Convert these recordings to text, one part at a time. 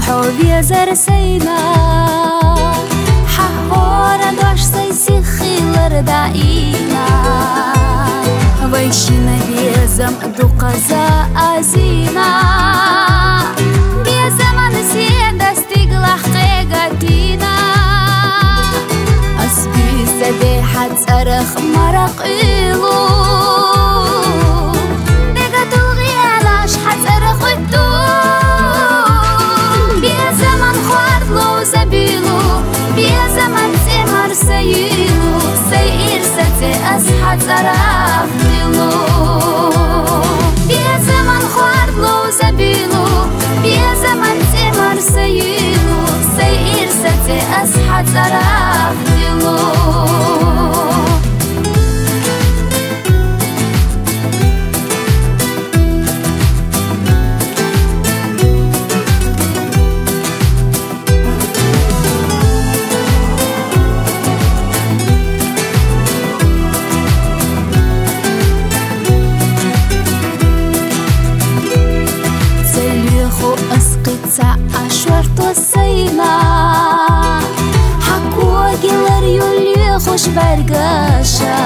حوبي زرسينا حهورا دوش سيسي خيلر دائما ويشينا بيزم دو قزا أزينا بيزم نسي دستيقلح قيقاتينا أسبي سدي حد سرخ مرق إلو ديقاتو الغيالاش حد سرخ الدو بيزم خوارد لو زبيلو بيزم تمر سيلو سيئر ستي أسحد سرخ دلو بيزم خوارد لو زبيلو بيزم تمر سيلو سيئر ستي أسحد سرخ دلو أشورتو السيما حكوا جلر يولي خوش برقاشا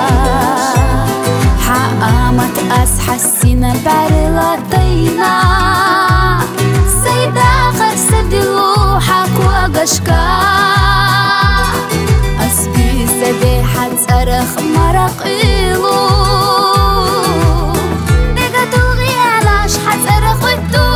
حقامت أسحسينا بارلاتينا سيدا خرس دلو حكوا قشكا أسبي سدي حد سرخ مرق إلو ديقاتو الغيالاش حد سرخ الدو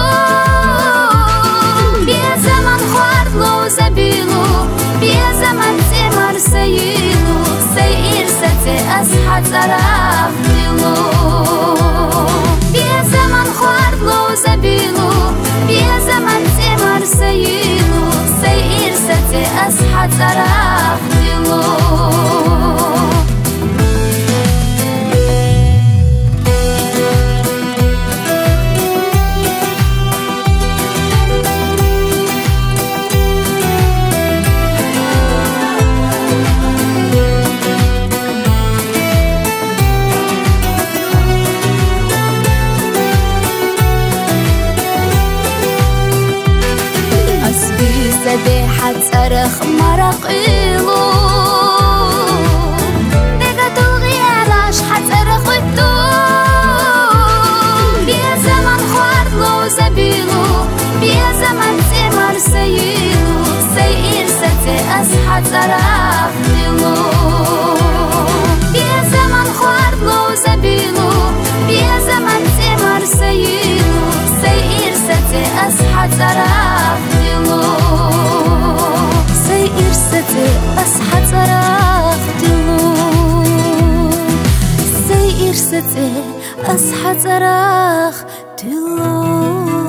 زبيلو بيزم تمر سيلو سيئر ستي أسحد سرخ دلو بيزم خوارد لو زبيلو بيزم تمر سيلو سيئر ستي أسحد سرخ دلو سدي حد سرخ مرق إلو ديقاتو الغيالاش حد سرخ الدو بيزم خوارد لو زبيلو بيزم تمر سيلو سيئر ستي أسحد سرخ دلو بيزم خوارد لو زبيلو بيزم تمر سيلو سيئر ستي أسحد سرخ دلو سيئر ستي أسحد سرخ دلو سيئر ستي أسحد سرخ دلو